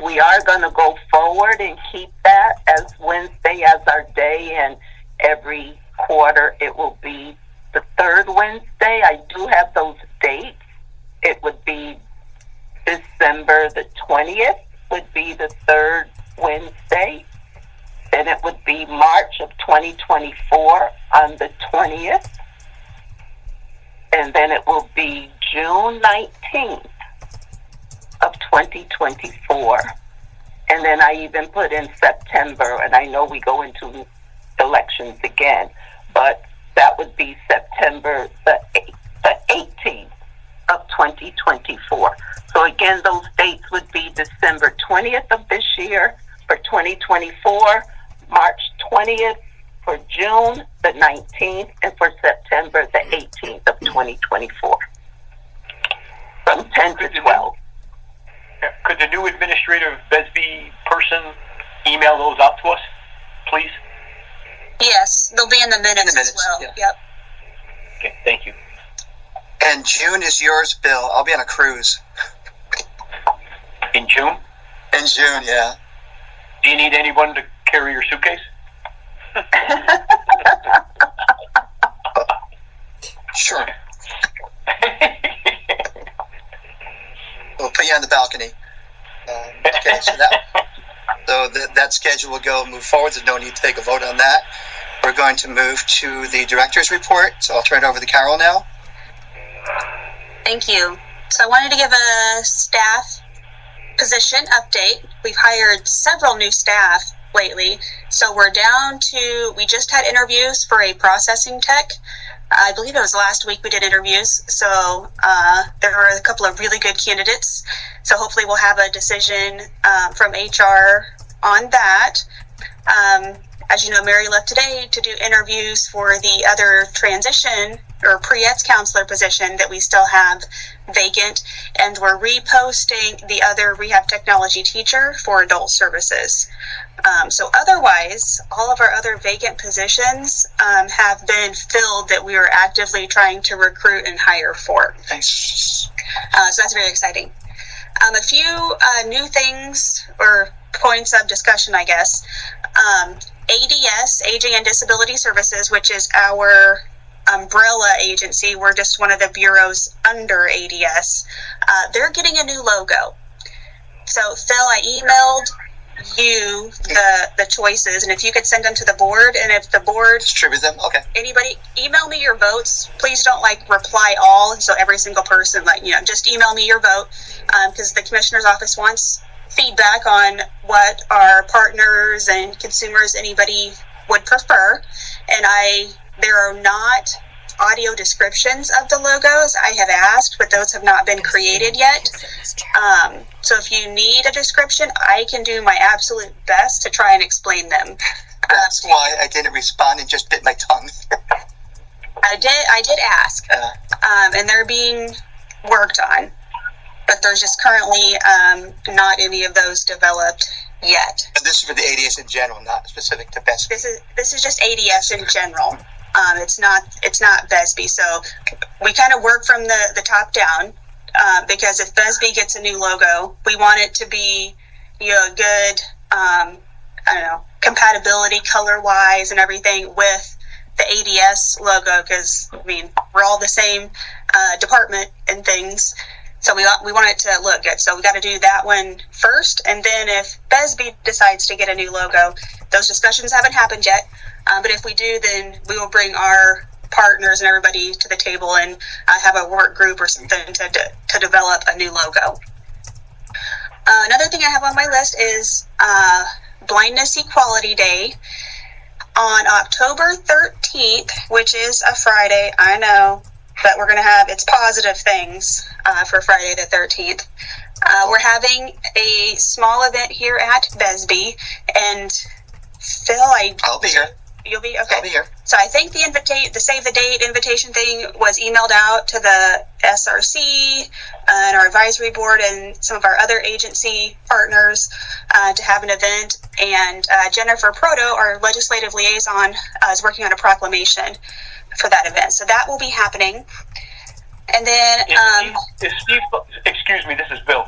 we are going to go forward and keep that as Wednesday as our day, and every quarter it will be the third Wednesday. I do have those dates. It would be December the 20th would be the third Wednesday. Then it would be March of 2024 on the 20th. And then it will be June 19th of 2024. And then I even put in September, and I know we go into elections again, but that would be September the 18th of 2024. So again, those dates would be December 20th of this year for 2024, March 20th for June the 19th, and for September the 18th of 2024, from 10 to 12. Could the new administrative BESB person email those out to us, please? Yes, they'll be in the minutes as well. Yeah. Yep. Okay, thank you. And June is yours, Bill. I'll be on a cruise. In June? In June, yeah. Do you need anyone to carry your suitcase? Sure. We'll put you on the balcony. Okay, so that schedule will move forward. There's no need to take a vote on that. We're going to move to the director's report. So I'll turn it over to Carol now. Thank you. So I wanted to give a staff position update. We've hired several new staff lately. So we're down to, we just had interviews for a processing tech. I believe it was last week we did interviews. So there were a couple of really good candidates. So hopefully we'll have a decision from HR on that. As you know, Mary left today to do interviews for the other transition or pre-ETS counselor position that we still have vacant, and we're reposting the other rehab technology teacher for adult services. So otherwise, all of our other vacant positions have been filled that we are actively trying to recruit and hire for. Thanks. So that's very exciting. A few new things or points of discussion, I guess. ADS, Aging and Disability Services, which is our umbrella agency. We're just one of the bureaus under ADS. They're getting a new logo. So, Phil, I emailed you the choices, and if you could send them to the board, and if the board distribute them, okay. Anybody, email me your votes. Please don't reply all, so every single person, just email me your vote, because the commissioner's office wants feedback on what our partners and consumers, anybody would prefer. And there are not audio descriptions of the logos. I have asked, but those have not been created yet. So if you need a description, I can do my absolute best to try and explain them. That's why I didn't respond and just bit my tongue. I did ask, and they're being worked on. But there's just currently not any of those developed yet. But this is for the ADS in general, not specific to BESB. This is just ADS in general. It's not BESB. So we kind of work from the top down, because if BESB gets a new logo, we want it to be a good compatibility color wise and everything with the ADS logo, because we're all the same department and things. So we want it to look good. So we got to do that one first. And then if BESB decides to get a new logo, those discussions haven't happened yet. But if we do, then we will bring our partners and everybody to the table and have a work group or something to develop a new logo. Another thing I have on my list is Blindness Equality Day. On October 13th, which is a Friday, I know, but we're going to have, it's positive things for Friday the 13th. We're having a small event here at BESB, and Phil, I'll be here. You'll be? Okay. I'll be here. So I think the save the date invitation thing was emailed out to the SRC and our advisory board and some of our other agency partners to have an event. And Jennifer Proto, our legislative liaison, is working on a proclamation for that event. So that will be happening. And then... Steve, excuse me, this is Bill.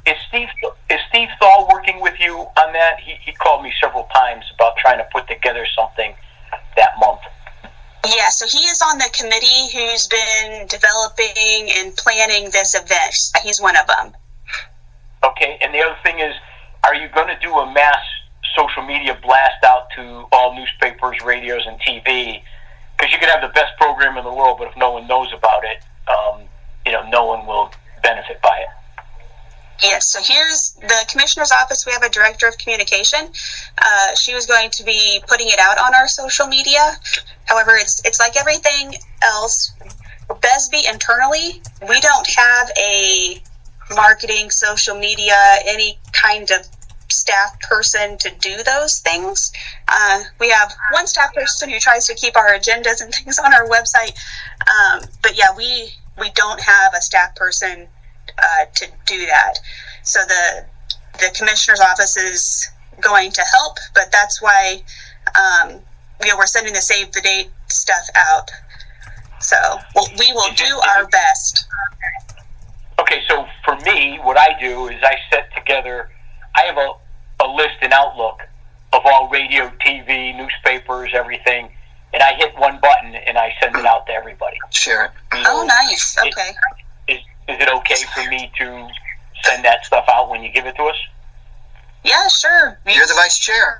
Is Steve Thal working with you on that? He called me several times about trying to put together something that month. Yeah, so he is on the committee who's been developing and planning this event. He's one of them. Okay, and the other thing is, are you going to do a mass social media blast out to all newspapers, radios, and TV? Because you could have the best program in the world, but if no one knows about it, no one will benefit by it. Yes, so here's the commissioner's office. We have a director of communication. She was going to be putting it out on our social media. However, it's like everything else. BESB internally, we don't have a marketing, social media, any kind of staff person to do those things. We have one staff person who tries to keep our agendas and things on our website. But yeah, we don't have a staff person to do that. So the commissioner's office is going to help, but that's why we're sending the save the date stuff out. So we will do our best. Okay, so for me, what I do is I set together, I have a list in Outlook of all radio, TV, newspapers, everything, and I hit one button and I send it out to everybody. Share it. Oh, nice. Okay. Is it okay for me to send that stuff out when you give it to us? Yeah, sure. You're the vice chair.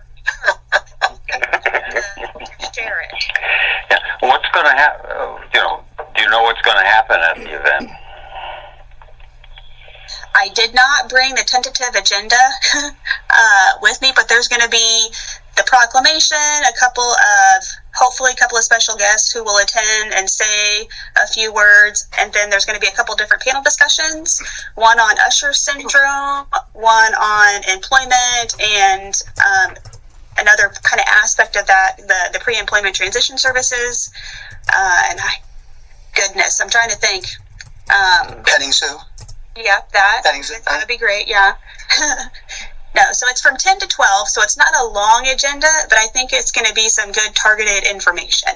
Share it. Yeah. What's going to happen? Do you know what's going to happen at the event? I did not bring the tentative agenda with me, but there's going to be the proclamation, hopefully a couple of special guests who will attend and say a few words, and then there's going to be a couple different panel discussions, one on Usher syndrome, one on employment, and another kind of aspect of that, the pre-employment transition services. And goodness, I'm trying to think. Petting Sue? Yeah, that would be great, yeah. No, so it's from 10 to 12, so it's not a long agenda, but I think it's going to be some good targeted information.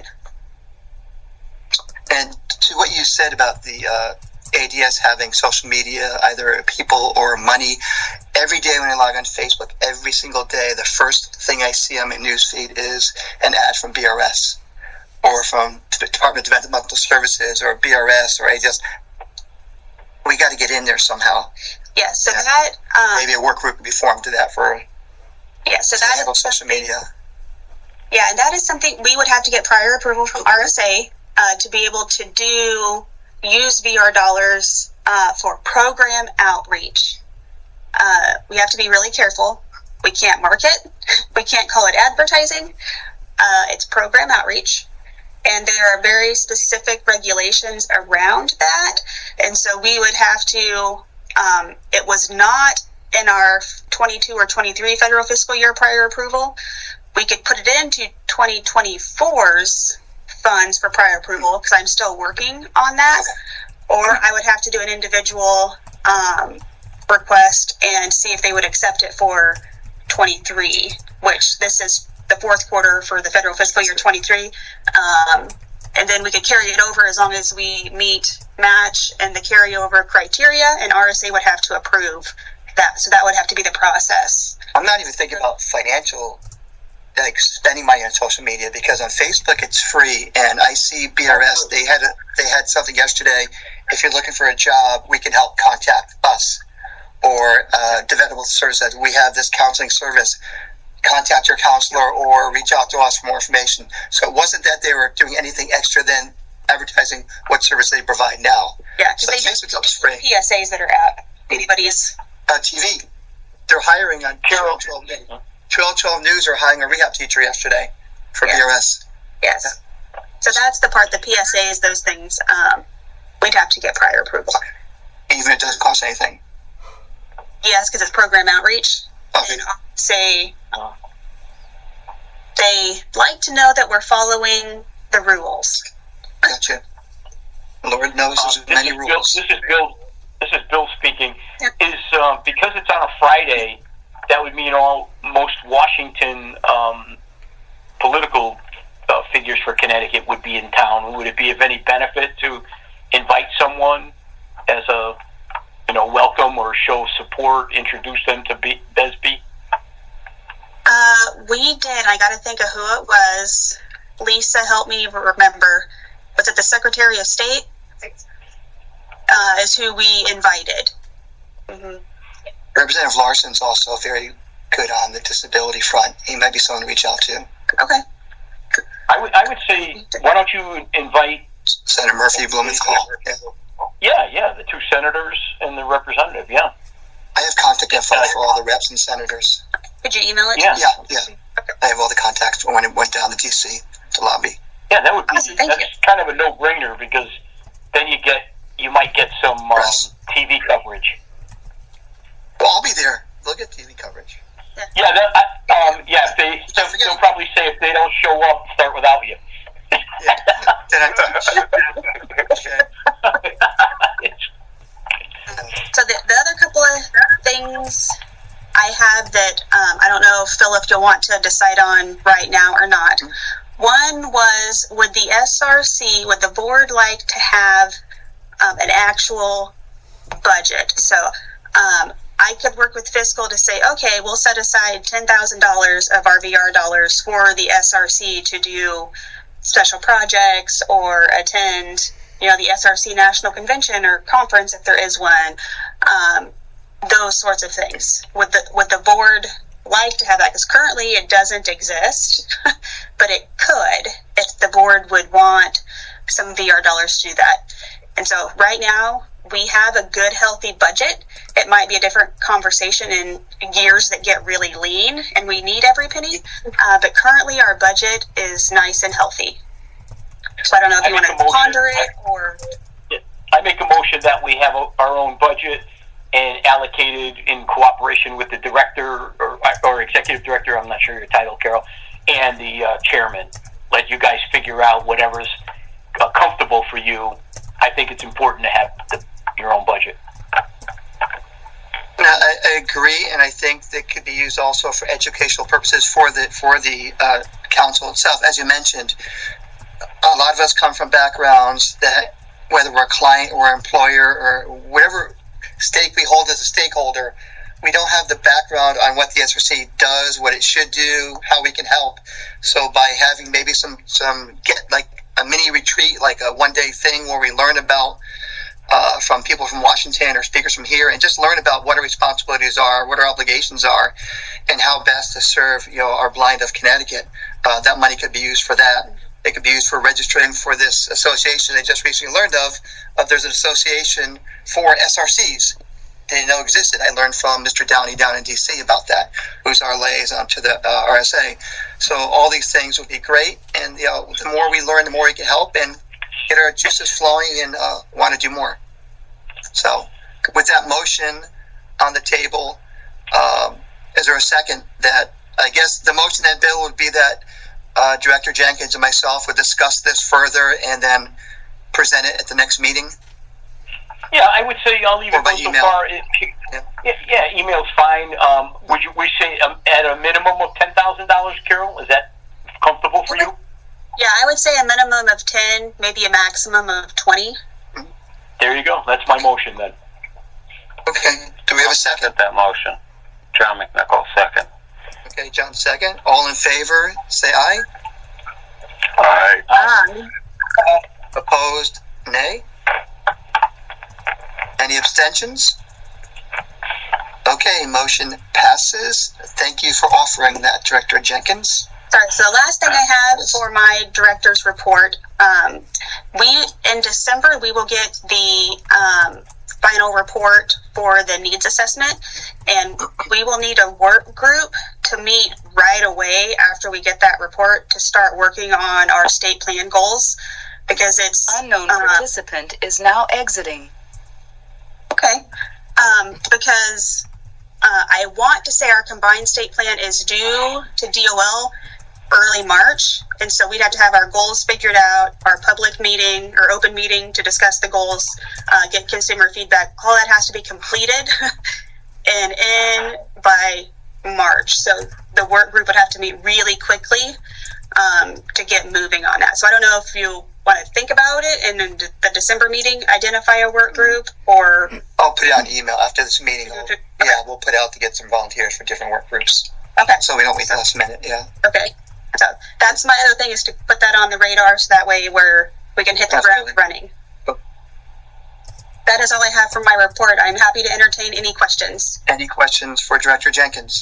And to what you said about the ADS having social media, either people or money, every day when I log on Facebook, every single day, the first thing I see on my newsfeed is an ad from BRS or from the Department of Developmental Services or BRS or ADS. We got to get in there somehow. Yeah, so maybe a work group would be formed to that for. Yeah, so that is social media. Yeah, and that is something we would have to get prior approval from RSA to be able to use VR dollars for program outreach. We have to be really careful. We can't market. We can't call it advertising. It's program outreach. And there are very specific regulations around that. And so we would have to, it was not in our 22 or 23 federal fiscal year prior approval. We could put it into 2024's funds for prior approval because I'm still working on that. Or I would have to do an individual request and see if they would accept it for 23, which this is the fourth quarter for the federal fiscal year 23. And then we could carry it over as long as we meet match and the carryover criteria, and RSA would have to approve that. So that would have to be the process. I'm not even thinking about financial, like spending money on social media, because on Facebook it's free, and I see BRS, they had something yesterday. If you're looking for a job, we can help, contact us. Or developmental services, we have this counseling service. Contact your counselor or reach out to us for more information. So it wasn't that they were doing anything extra than advertising what service they provide now. Yeah, so they Facebook is free. PSAs that are out. Anybody's TV. They're hiring on 12 News are hiring a rehab teacher yesterday for BRS. Yes. So that's the part, the PSAs, those things, we'd have to get prior approval. Even if it doesn't cost anything? Yes, because it's program outreach. Okay. And say they like to know that we're following the rules. Gotcha. Lord knows there's many rules. This is Bill speaking. Yep. Is because it's on a Friday, that would mean most Washington political figures for Connecticut would be in town. Would it be of any benefit to invite someone as a welcome or show support, introduce them to BESB? We did. I got to think of who it was. Lisa, help me remember. Was it the Secretary of State? Is who we invited. Mm-hmm. Representative Larson's also very good on the disability front. He might be someone to reach out to. Okay. I would say, why don't you invite Senator Murphy, Blumenthal. Yeah, the 2 senators and the representative. Yeah. I have contact info for all the reps and senators. Could you email it? Yeah. Yeah. Okay. I have all the contacts when it went down to DC to lobby. Yeah, that would be. Awesome. That's kind of a no-brainer because then you might get some TV coverage. Well, I'll be there. They'll get TV coverage. Yeah, they'll probably say if they don't show up, start without you. Yeah. Then I teach. Okay. So the other couple of things I have that I don't know, Phil, if you'll want to decide on right now or not. One was, would the board like to have an actual budget? So I could work with fiscal to say, okay, we'll set aside $10,000 of our VR dollars for the SRC to do special projects or attend, the SRC National Convention or conference if there is one. Those sorts of things. Would the board like to have that? Because currently it doesn't exist, but it could if the board would want some VR dollars to do that. And so right now we have a good, healthy budget. It might be a different conversation in years that get really lean and we need every penny. But currently our budget is nice and healthy. So I don't know if you want to ponder it or... I make a motion that we have our own budget and allocated in cooperation with the director or executive director, I'm not sure your title, Carol, and the chairman. Let you guys figure out whatever's comfortable for you. I think it's important to have your own budget. No, I agree, and I think that could be used also for educational purposes for the council itself. As you mentioned, a lot of us come from backgrounds that, whether we're a client or employer or whatever stake we hold as a stakeholder, we don't have the background on what the SRC does, what it should do, how we can help. So by having maybe some get like a mini retreat, like a one-day thing where we learn about from people from Washington or speakers from here, and just learn about what our responsibilities are, what our obligations are, and how best to serve our blind of Connecticut. That money could be used for that. It could be used for registering for this association I just recently learned of. There's an association for SRCs. Didn't know existed. I learned from Mr. Downey down in DC about that, who's our liaison to the RSA. So all these things would be great, and the more we learn, the more we can help and get our juices flowing and want to do more. So with that motion on the table, is there a second? That I guess the motion that bill would be that Director Jenkins and myself would discuss this further and then present it at the next meeting? Yeah, I would say I'll even go so far. Yeah, email's fine. Would we say at a minimum of $10,000, Carol? Is that comfortable for you? Yeah, I would say a minimum of 10, maybe a maximum of 20. There you go. That's my motion then. Okay. Do we have a second? That motion. John McNichol, second. Okay, John, second. All in favor, say aye. Aye. Aye. Opposed, nay. Any abstentions? Okay, motion passes. Thank you for offering that, Director Jenkins. Sorry, so the last thing I have for my director's report, in December, we will get the final report for the needs assessment, and we will need a work group to meet right away after we get that report to start working on our state plan goals, because it's... Unknown participant is now exiting. Okay, because I want to say our combined state plan is due to DOL early March, and so we'd have to have our goals figured out, our public meeting or open meeting to discuss the goals, get consumer feedback. All that has to be completed and in by March. So the work group would have to meet really quickly to get moving on that. So I don't know if you want to think about it and in the December meeting identify a work group, or? I'll put it on email after this meeting. Yeah, we'll put out to get some volunteers for different work groups. Okay. So we don't wait the last minute, yeah. Okay. So that's my other thing, is to put that on the radar so that way we can hit the ground running. That is all I have for my report. I'm happy to entertain any questions. Any questions for Director Jenkins?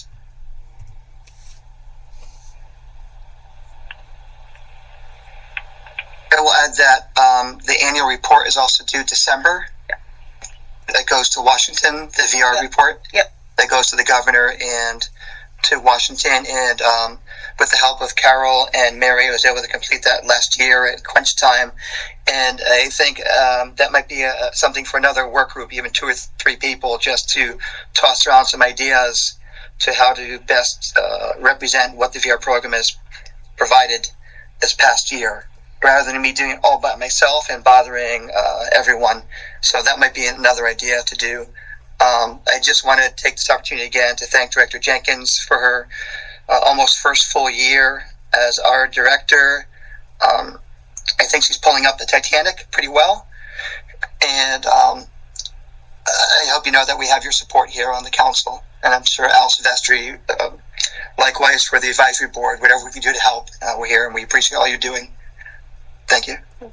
I will add that the annual report is also due December. Yeah. That goes to Washington, the VR report. Yep. That goes to the governor and to Washington. And with the help of Carol and Mary, I was able to complete that last year at Quench Time. And I think that might be something for another work group, even 2 or 3 people, just to toss around some ideas to how to best represent what the VR program has provided this past year, rather than me doing it all by myself and bothering everyone. So that might be another idea to do. I just want to take this opportunity again to thank Director Jenkins for her almost first full year as our director. I think she's pulling up the Titanic pretty well. And I hope you know that we have your support here on the council. And I'm sure Al Silvestri, likewise for the advisory board, whatever we can do to help, we're here and we appreciate all you're doing. Thank you.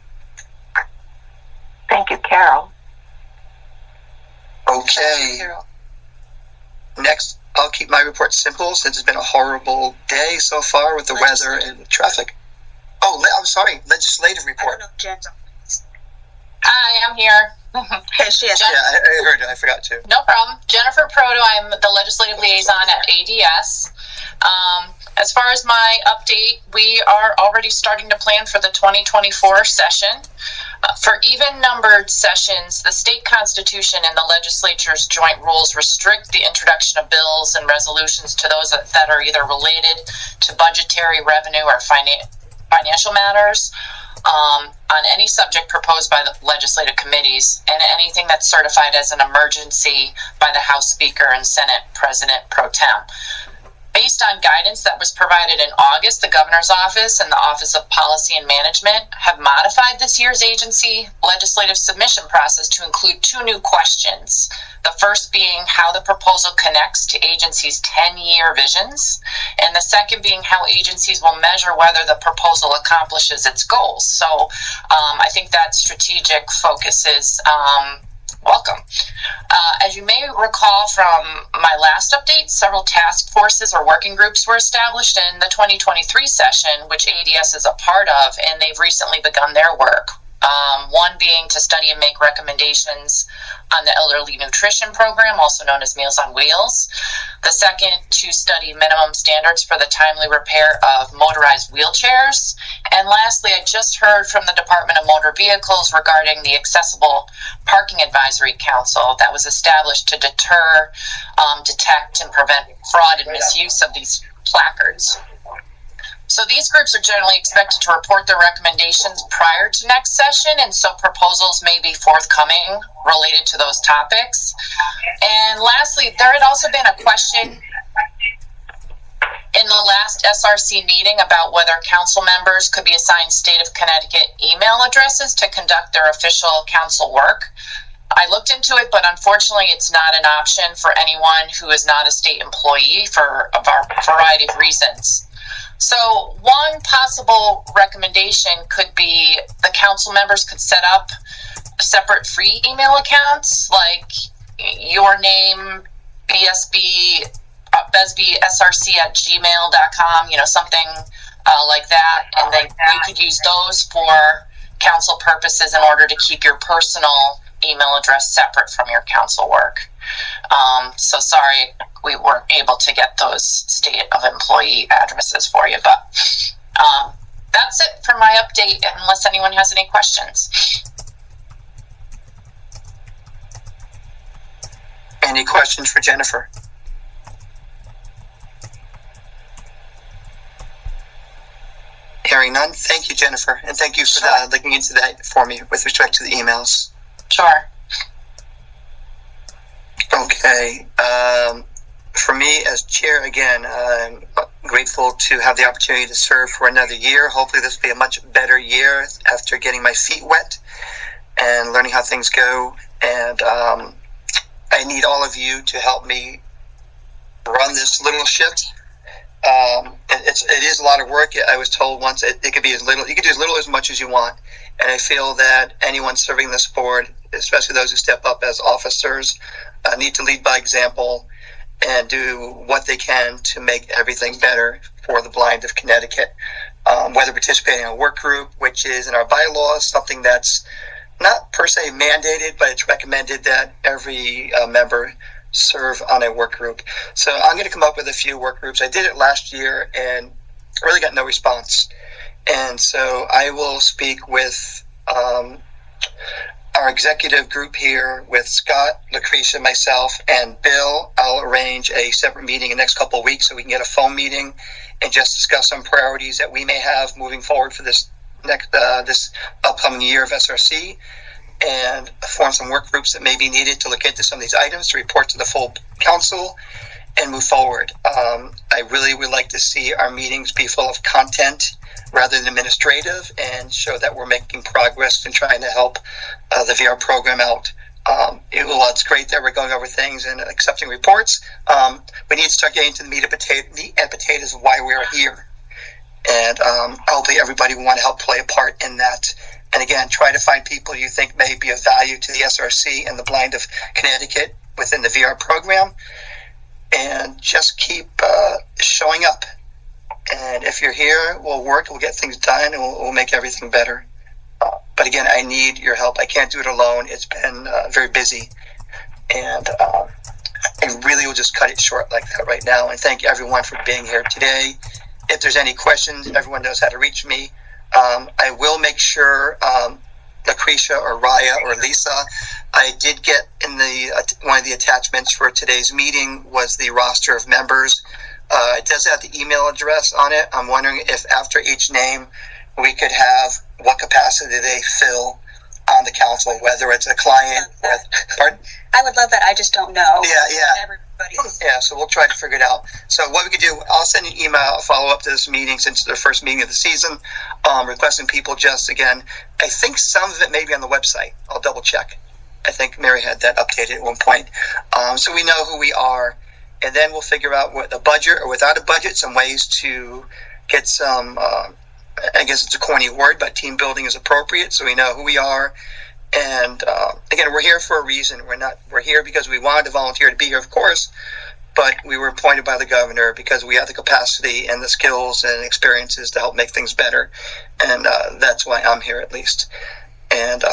Thank you, Carol. Okay. Next, I'll keep my report simple since it's been a horrible day so far with the weather and traffic. Oh, I'm sorry. Legislative report. I don't know, Jen's on. Hi, I'm here. Okay, she is. Yeah, I heard it. I forgot to. No problem. Jennifer Proto, I'm the legislative liaison at ADS. As far as my update, we are already starting to plan for the 2024 session. For even-numbered sessions, the state constitution and the legislature's joint rules restrict the introduction of bills and resolutions to those that are either related to budgetary revenue or financial matters, on any subject proposed by the legislative committees, and anything that's certified as an emergency by the House Speaker and Senate President Pro Tem. Based on guidance that was provided in August, the Governor's Office and the Office of Policy and Management have modified this year's agency legislative submission process to include 2 new questions. The first being how the proposal connects to agencies' 10-year visions, and the second being how agencies will measure whether the proposal accomplishes its goals. So I think that strategic focus is welcome. As you may recall from my last update, several task forces or working groups were established in the 2023 session, which ADS is a part of, and they've recently begun their work. One being to study and make recommendations on the elderly nutrition program, also known as Meals on Wheels. The second, to study minimum standards for the timely repair of motorized wheelchairs. And lastly, I just heard from the Department of Motor Vehicles regarding the Accessible Parking Advisory Council that was established to deter, detect, and prevent fraud and misuse of these placards. So these groups are generally expected to report their recommendations prior to next session, and so proposals may be forthcoming related to those topics. And lastly, there had also been a question in the last SRC meeting about whether council members could be assigned State of Connecticut email addresses to conduct their official council work. I looked into it, but unfortunately it's not an option for anyone who is not a state employee for a variety of reasons. So one possible recommendation could be the council members could set up separate free email accounts, like your name, besbysrc@gmail.com, something like that. And then you could use those for council purposes in order to keep your personal email address separate from your council work. So sorry we weren't able to get those state of employee addresses for you, but that's it for my update, unless anyone has any questions. Any questions for Jennifer? Hearing none, thank you, Jennifer, and thank you for looking into that for me with respect to the emails. Sure. Okay. For me as chair, again, grateful to have the opportunity to serve for another year. Hopefully this will be a much better year after getting my feet wet and learning how things go. And I need all of you to help me run this little ship. It is a lot of work. I was told once it could be as little, you can do as little as much as you want. And I feel that anyone serving this board, especially those who step up as officers, need to lead by example and do what they can to make everything better for the blind of Connecticut. Whether participating in a work group, which is in our bylaws, something that's not per se mandated, but it's recommended that every member serve on a work group. So I'm going to come up with a few work groups. I did it last year and really got no response. And so I will speak with our executive group here with Scott, Lucretia, myself, and Bill. I'll arrange a separate meeting in the next couple of weeks so we can get a phone meeting and just discuss some priorities that we may have moving forward for this this upcoming year of SRC, and form some work groups that may be needed to look into some of these items, to report to the full council, and move forward. I really would like to see our meetings be full of content rather than administrative, and show that we're making progress in trying to help the VR program out. It's great that we're going over things and accepting reports. We need to start getting to the meat and potatoes of why we're here. And hopefully everybody will want to help play a part in that. And again, try to find people you think may be of value to the SRC and the blind of Connecticut within the VR program. And just keep showing up. And if you're here, we'll work, we'll get things done, and we'll make everything better. But again, I need your help. I can't do it alone. It's been very busy. And I really will just cut it short like that right now. And thank everyone for being here today. If there's any questions, everyone knows how to reach me. I will make sure Lucretia or Raya or Lisa, I did get in one of the attachments for today's meeting was the roster of members. It does have the email address on it. I'm wondering if after each name we could have what capacity they fill on the council, whether it's a client. Pardon? I would love that. I just don't know. Yeah. Yeah, so we'll try to figure it out. So what we could do, I'll send you an email, a follow-up to this meeting since it's the first meeting of the season, requesting people just, again, I think some of it may be on the website. I'll double-check. I think Mary had that updated at one point. So we know who we are, and then we'll figure out with a budget or without a budget, some ways to get some, I guess it's a corny word, but team building is appropriate, so we know who we are. And again, we're here for a reason. We're here because we wanted to volunteer to be here, of course, but we were appointed by the governor because we have the capacity and the skills and experiences to help make things better. And that's why I'm here, at least. And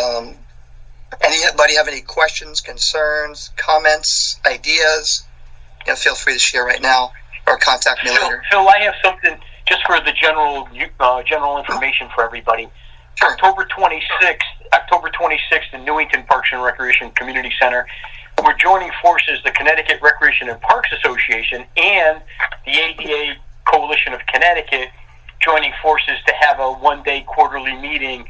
anybody have any questions, concerns, comments, ideas? Feel free to share right now or contact me later. Phil, I have something just for the general information for everybody. Sure. October 26th in Newington Parks and Recreation Community Center, we're joining forces, the Connecticut Recreation and Parks Association and the ADA Coalition of Connecticut, joining forces to have a one-day quarterly meeting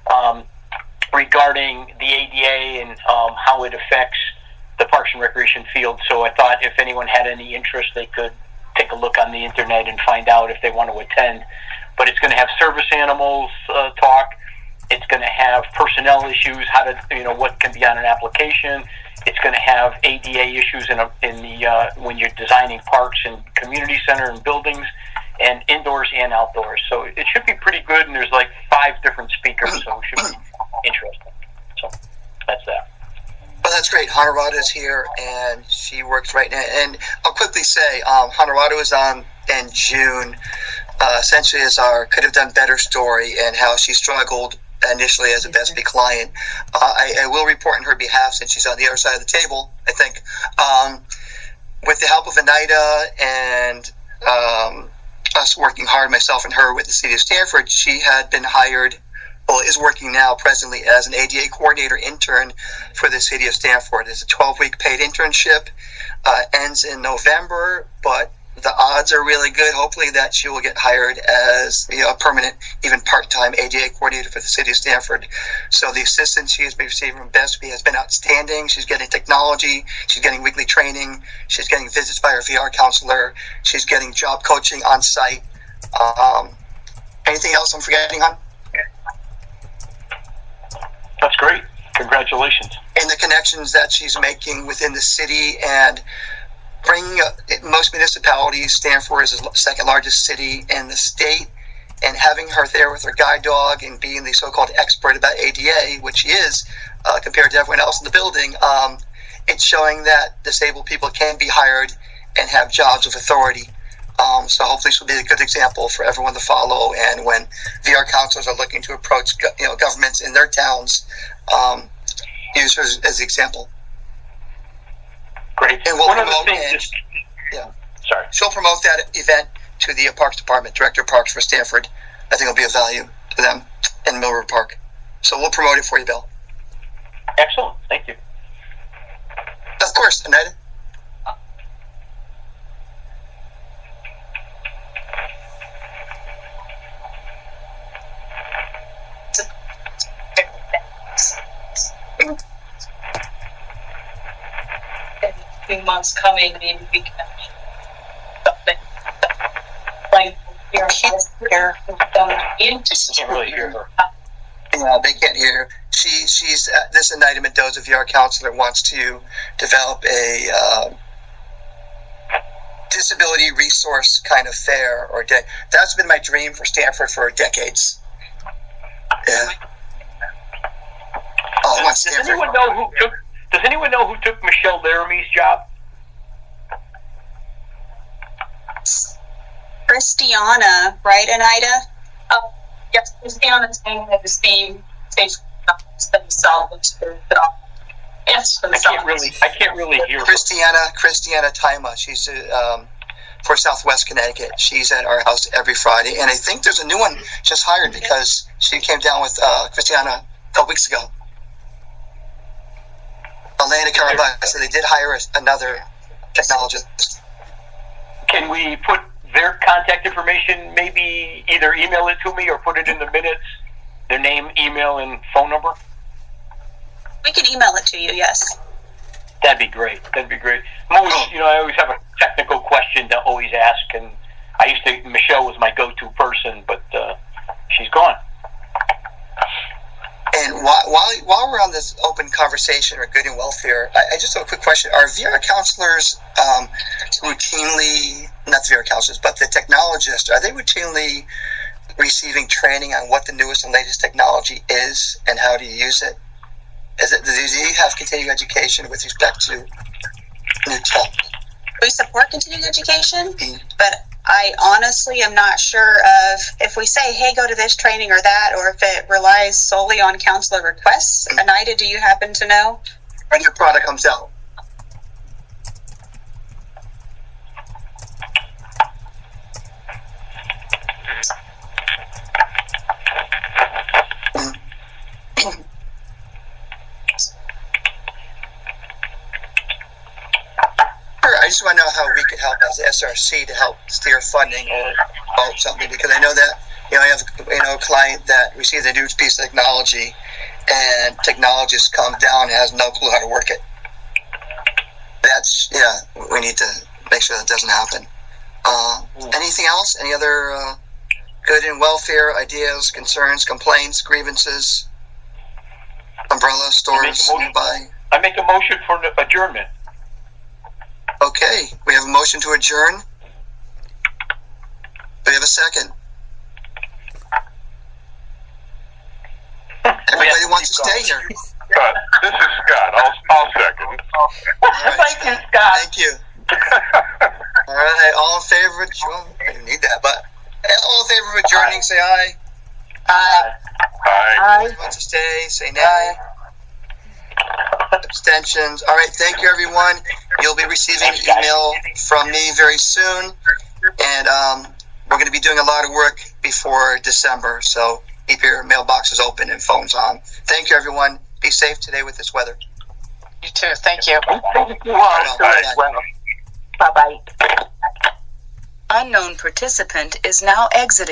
regarding the ADA and how it affects the Parks and Recreation field. So I thought if anyone had any interest, they could take a look on the internet and find out if they want to attend. But it's going to have service animals talk. It's going to have personnel issues, what can be on an application. It's going to have ADA issues when you're designing parks and community center and buildings, and indoors and outdoors. So it should be pretty good. And there's like 5 different speakers, so it should be interesting. So that's that. Well, that's great. Honorata is here, and she works right now. And I'll quickly say, Honorata was on in June, essentially as our could have done better story, and how she struggled initially as a Best Be client. I will report on her behalf since she's on the other side of the table, I think. With the help of Anita and us working hard, myself and her, with the City of Stamford, she had been hired, is working now presently as an ADA coordinator intern for the City of Stamford. It's a 12-week paid internship, ends in November, but the odds are really good, hopefully, that she will get hired as a permanent, even part-time ADA coordinator for the city of Stamford. So the assistance she has been receiving from BESB has been outstanding. She's getting technology. She's getting weekly training. She's getting visits by her VR counselor. She's getting job coaching on site. Anything else I'm forgetting on? That's great. Congratulations. And the connections that she's making within the city and bringing most municipalities, Stamford is the second largest city in the state, and having her there with her guide dog and being the so-called expert about ADA, which she is compared to everyone else in the building, it's showing that disabled people can be hired and have jobs of authority. So hopefully she'll be a good example for everyone to follow. And when VR counselors are looking to approach governments in their towns, use her as the example. Great. And we'll One other promote, thing, sorry. She'll promote that event to the Parks Department, Director of Parks for Stamford. I think it'll be of value to them in Mill River Park. So we'll promote it for you, Bill. Excellent. Thank you. Of course, Anita. Few months coming, maybe we can something like here. Can't really hear her. Yeah, they can't hear her. She's this Anita Mendoza, VR counselor, wants to develop a disability resource kind of fair or day. That's been my dream for Stamford for decades. Yeah. Oh, Does anyone know who took Michelle Laramie's job? Christiana, right, Anita? Yes, Christiana Tang is the themselves. Yes, I can't really hear her. Christiana Taima. She's for Southwest Connecticut. She's at our house every Friday, and I think there's a new one just hired because she came down with Christiana a couple weeks ago. Elena Carabas, so they did hire another technologist. Can we put their contact information, maybe either email it to me or put it in the minutes, their name, email, and phone number? We can email it to you, yes. That'd be great. I always have a technical question to always ask, and Michelle was my go-to person, but she's gone. And while we're on this open conversation or good and welfare, I just have a quick question. Are VR counselors routinely, not the VR counselors, but the technologists, are they routinely receiving training on what the newest and latest technology is and how to use it? Do you have continuing education with respect to new tech? We support continuing education, but I honestly am not sure of if we say, hey, go to this training or that, or if it relies solely on counselor requests. Anita, do you happen to know? When your product comes out. I just want to know how we could help as SRC to help steer funding or something, because I know that I have a client that receives a new piece of technology, and technologist comes down and has no clue how to work it. We need to make sure that doesn't happen. Anything else? Any other good and welfare ideas, concerns, complaints, grievances? Umbrella stores nearby. I make a motion for adjournment. Okay, we have a motion to adjourn. Do we have a second? Everybody wants to stay here. This is Scott. I'll second. Right. Thank you, Scott. Thank you. All right, all in favor of adjourning? I didn't need that, but all in favor of adjourning, say aye. Aye. Aye. Who wants to stay, say nay. Abstentions. All right, thank you, everyone. You'll be receiving an email from me very soon, and we're going to be doing a lot of work before December, so keep your mailboxes open and phones on. Thank you, everyone. Be safe today with this weather. You too. Thank you. Bye-bye. Unknown participant is now exiting.